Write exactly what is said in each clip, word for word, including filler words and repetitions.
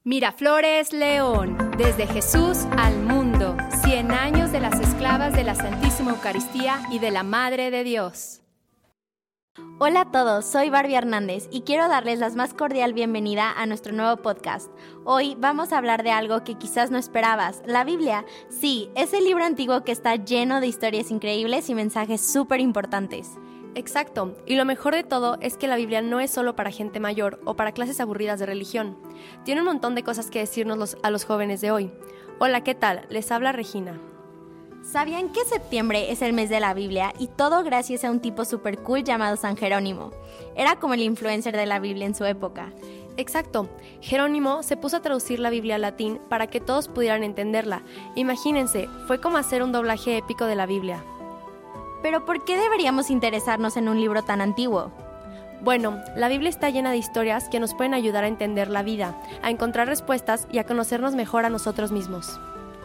Miraflores León, desde Jesús al mundo, cien años de las esclavas de la Santísima Eucaristía y de la Madre de Dios. Hola a todos, soy Barbie Hernández y quiero darles la más cordial bienvenida a nuestro nuevo podcast. Hoy vamos a hablar de algo que quizás no esperabas, la Biblia. Sí, es el libro antiguo que está lleno de historias increíbles y mensajes súper importantes. Exacto, y lo mejor de todo es que la Biblia no es solo para gente mayor o para clases aburridas de religión. Tiene un montón de cosas que decirnos los, a los jóvenes de hoy. Hola, ¿qué tal? Les habla Regina. ¿Sabían que septiembre es el mes de la Biblia y todo gracias a un tipo super cool llamado San Jerónimo? Era como el influencer de la Biblia en su época. Exacto, Jerónimo se puso a traducir la Biblia al latín para que todos pudieran entenderla. Imagínense, fue como hacer un doblaje épico de la Biblia. ¿Pero por qué deberíamos interesarnos en un libro tan antiguo? Bueno, la Biblia está llena de historias que nos pueden ayudar a entender la vida, a encontrar respuestas y a conocernos mejor a nosotros mismos.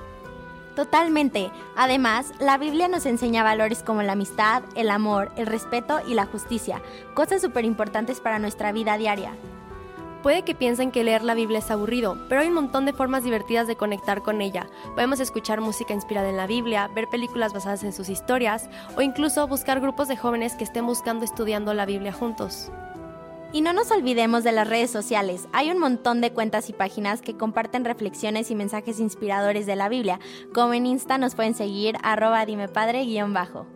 Totalmente. Además, la Biblia nos enseña valores como la amistad, el amor, el respeto y la justicia, cosas súper importantes para nuestra vida diaria. Puede que piensen que leer la Biblia es aburrido, pero hay un montón de formas divertidas de conectar con ella. Podemos escuchar música inspirada en la Biblia, ver películas basadas en sus historias, o incluso buscar grupos de jóvenes que estén buscando estudiando la Biblia juntos. Y no nos olvidemos de las redes sociales. Hay un montón de cuentas y páginas que comparten reflexiones y mensajes inspiradores de la Biblia, como en Insta nos pueden seguir arroba dimepadre guión bajo.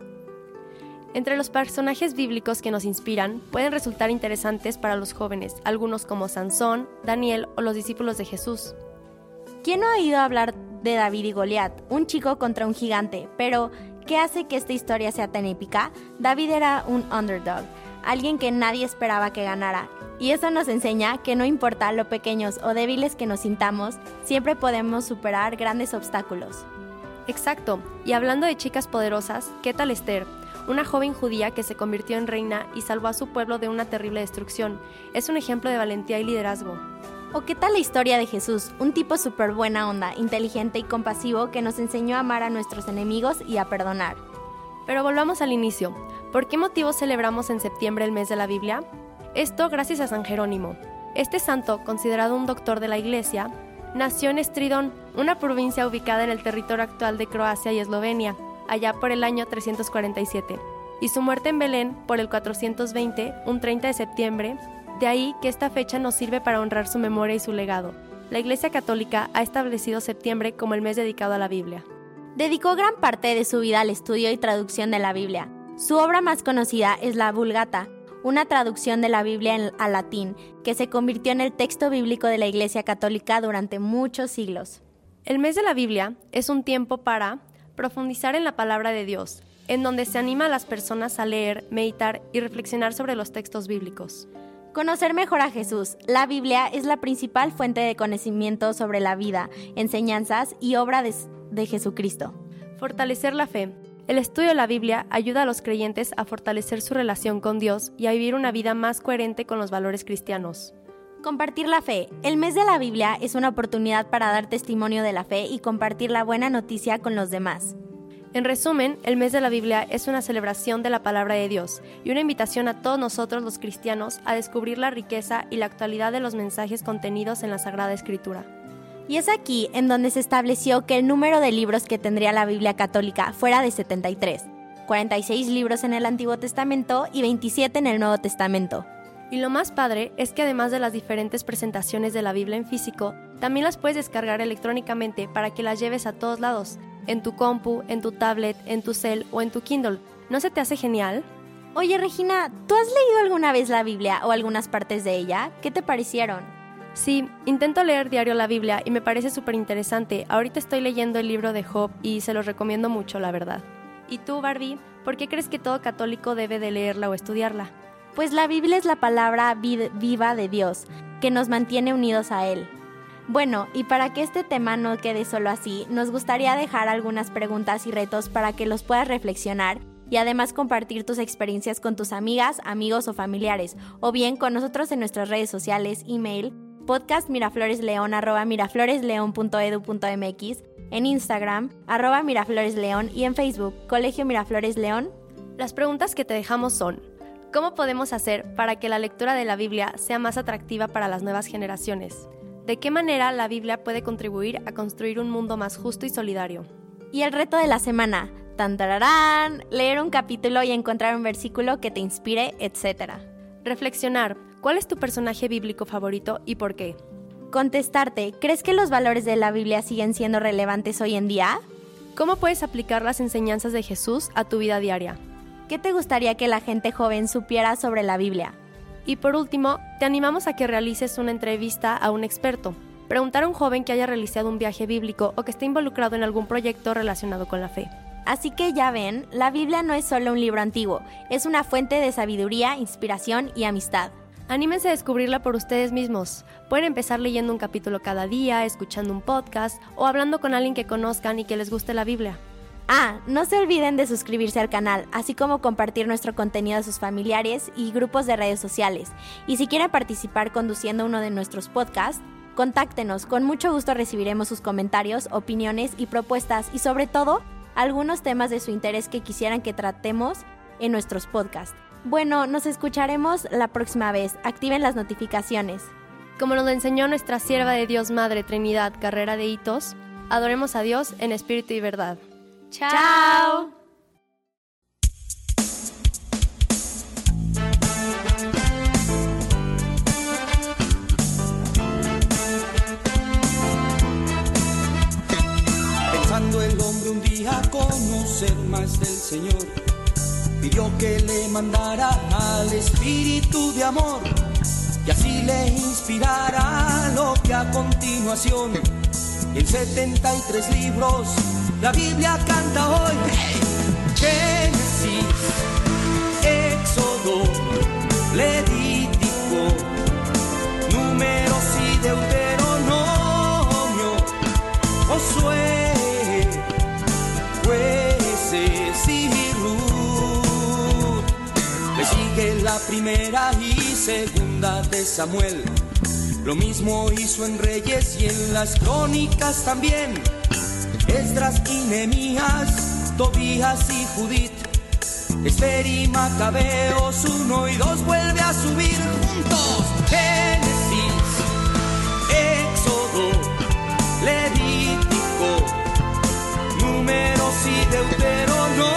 Entre los personajes bíblicos que nos inspiran, pueden resultar interesantes para los jóvenes, algunos como Sansón, Daniel o los discípulos de Jesús. ¿Quién no ha oído hablar de David y Goliat, un chico contra un gigante? Pero, ¿qué hace que esta historia sea tan épica? David era un underdog, alguien que nadie esperaba que ganara. Y eso nos enseña que no importa lo pequeños o débiles que nos sintamos, siempre podemos superar grandes obstáculos. Exacto, y hablando de chicas poderosas, ¿qué tal Esther? Una joven judía que se convirtió en reina y salvó a su pueblo de una terrible destrucción. Es un ejemplo de valentía y liderazgo. ¿O qué tal la historia de Jesús? Un tipo súper buena onda, inteligente y compasivo que nos enseñó a amar a nuestros enemigos y a perdonar. Pero volvamos al inicio. ¿Por qué motivo celebramos en septiembre el mes de la Biblia? Esto gracias a San Jerónimo. Este santo, considerado un doctor de la Iglesia, nació en Stridon, una provincia ubicada en el territorio actual de Croacia y Eslovenia, allá por el año trescientos cuarenta y siete, y su muerte en Belén por el cuatrocientos veinte, un treinta de septiembre, de ahí que esta fecha nos sirve para honrar su memoria y su legado. La Iglesia Católica ha establecido septiembre como el mes dedicado a la Biblia. Dedicó gran parte de su vida al estudio y traducción de la Biblia. Su obra más conocida es la Vulgata, una traducción de la Biblia al latín, que se convirtió en el texto bíblico de la Iglesia Católica durante muchos siglos. El mes de la Biblia es un tiempo para profundizar en la palabra de Dios, en donde se anima a las personas a leer, meditar y reflexionar sobre los textos bíblicos. Conocer mejor a Jesús. La Biblia es la principal fuente de conocimiento sobre la vida, enseñanzas y obra de, de Jesucristo. Fortalecer la fe. El estudio de la Biblia ayuda a los creyentes a fortalecer su relación con Dios y a vivir una vida más coherente con los valores cristianos. Compartir la fe. El mes de la Biblia es una oportunidad para dar testimonio de la fe y compartir la buena noticia con los demás. En resumen, el mes de la Biblia es una celebración de la palabra de Dios y una invitación a todos nosotros los cristianos a descubrir la riqueza y la actualidad de los mensajes contenidos en la Sagrada Escritura. Y es aquí en donde se estableció que el número de libros que tendría la Biblia católica fuera de setenta y tres, cuarenta y seis libros en el Antiguo Testamento y veintisiete en el Nuevo Testamento. Y lo más padre es que además de las diferentes presentaciones de la Biblia en físico, también las puedes descargar electrónicamente para que las lleves a todos lados, en tu compu, en tu tablet, en tu cel o en tu Kindle. ¿No se te hace genial? Oye Regina, ¿tú has leído alguna vez la Biblia o algunas partes de ella? ¿Qué te parecieron? Sí, intento leer diario la Biblia y me parece súper interesante. Ahorita estoy leyendo el libro de Job y se los recomiendo mucho, la verdad. ¿Y tú, Barbie, por qué crees que todo católico debe de leerla o estudiarla? Pues la Biblia es la palabra vid- viva de Dios, que nos mantiene unidos a Él. Bueno, y para que este tema no quede solo así, nos gustaría dejar algunas preguntas y retos para que los puedas reflexionar y además compartir tus experiencias con tus amigas, amigos o familiares, o bien con nosotros en nuestras redes sociales, email, podcast mirafloresleon arroba mirafloresleon punto edu punto mx, en Instagram, arroba mirafloresleon y en Facebook, Colegio Miraflores León. Las preguntas que te dejamos son: ¿cómo podemos hacer para que la lectura de la Biblia sea más atractiva para las nuevas generaciones? ¿De qué manera la Biblia puede contribuir a construir un mundo más justo y solidario? Y el reto de la semana, tan tararán, leer un capítulo y encontrar un versículo que te inspire, etcétera. Reflexionar, ¿cuál es tu personaje bíblico favorito y por qué? Contestarte, ¿crees que los valores de la Biblia siguen siendo relevantes hoy en día? ¿Cómo puedes aplicar las enseñanzas de Jesús a tu vida diaria? ¿Qué te gustaría que la gente joven supiera sobre la Biblia? Y por último, te animamos a que realices una entrevista a un experto. Preguntar a un joven que haya realizado un viaje bíblico o que esté involucrado en algún proyecto relacionado con la fe. Así que ya ven, la Biblia no es solo un libro antiguo, es una fuente de sabiduría, inspiración y amistad. Anímense a descubrirla por ustedes mismos. Pueden empezar leyendo un capítulo cada día, escuchando un podcast o hablando con alguien que conozcan y que les guste la Biblia. Ah, no se olviden de suscribirse al canal, así como compartir nuestro contenido a sus familiares y grupos de redes sociales. Y si quieren participar conduciendo uno de nuestros podcasts, contáctenos, con mucho gusto recibiremos sus comentarios, opiniones y propuestas y sobre todo, algunos temas de su interés que quisieran que tratemos en nuestros podcasts. Bueno, nos escucharemos la próxima vez. Activen las notificaciones. Como nos lo enseñó nuestra sierva de Dios Madre Trinidad Carrera de Hitos, adoremos a Dios en espíritu y verdad. ¡Chao! Pensando el hombre un día conocer más del Señor, pidió que le mandara al Espíritu de amor y así le inspirara lo que a continuación en setenta y tres libros la Biblia canta hoy. Génesis, Éxodo, Levítico, Números y Deuteronomio, Josué, Jueces y Ruth. Le sigue la primera y segunda de Samuel. Lo mismo hizo en Reyes y en las Crónicas también. Esdras y Nehemías, Tobías y Judith, Ester y Macabeos, uno y dos vuelve a subir juntos. Génesis, Éxodo, Levítico, Números y Deuteronomio,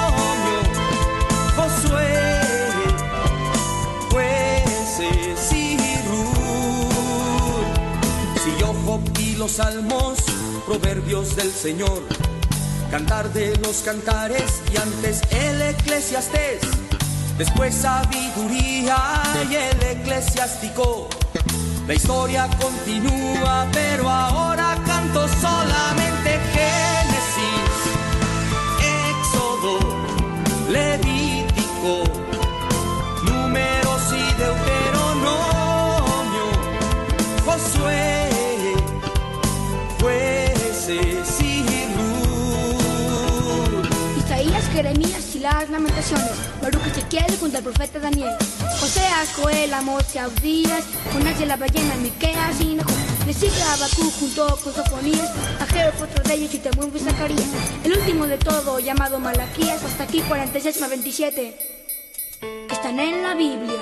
Josué, Jueces y Ruth. Siguió Job y los Salmos, Proverbios del Señor, Cantar de los Cantares y antes el Eclesiastés, después Sabiduría y el Eclesiástico. La historia continúa, pero ahora canto solamente Génesis, Éxodo, Levítico, Números y Deuteronomio, Josué, Jueces y Ruth. Isaías, Jeremías y las Lamentaciones, Baruch, Ezequiel junto al profeta Daniel, Oseas, Joel, Amós y Abdías, Jonás y la ballena, Miqueas y Nahum, Recicla, Habacuc junto con Sofonías, Ageo, otro de ellos y Temún y Zacarías, el último de todo llamado Malaquías. Hasta aquí cuarenta y seis más veintisiete que están en la Biblia.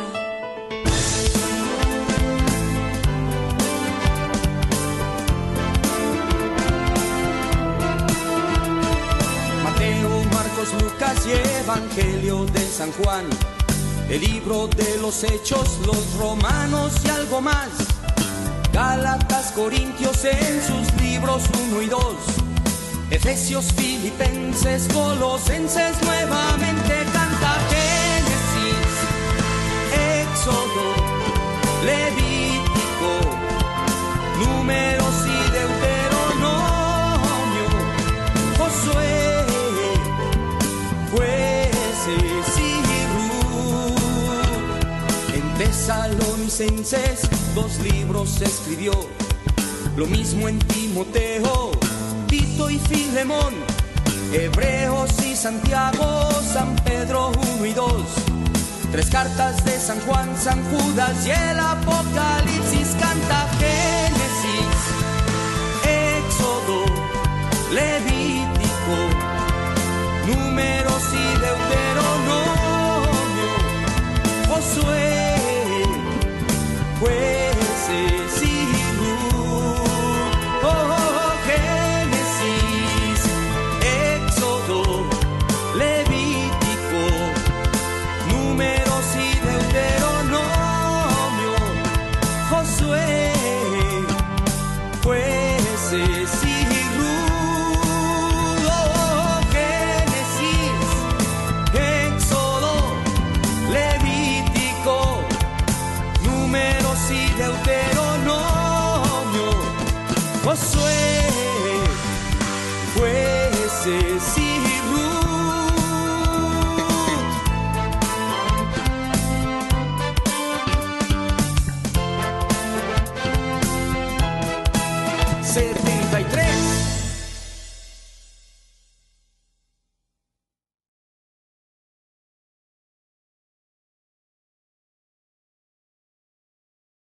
Lucas y Evangelio de San Juan, el libro de los Hechos, los Romanos y algo más, Gálatas, Corintios en sus libros uno y dos, Efesios, Filipenses, Colosenses, nuevamente canta Génesis, Éxodo, Levítico, Números y Deuteronomio, Josué, Jueces y Ruth. En Tesalonicenses dos libros escribió, lo mismo en Timoteo, Tito y Filemón, Hebreos y Santiago, San Pedro uno y dos, tres cartas de San Juan, San Judas y el Apocalipsis. Canta Génesis, Éxodo, Levítico, Números y Deuteronomio, Josué, Jueces y Ruth. Josué, jueces y Ruth, oh, Génesis, Éxodo, Levítico, Números y Deuteronomio, Josué, jueces y Ruth.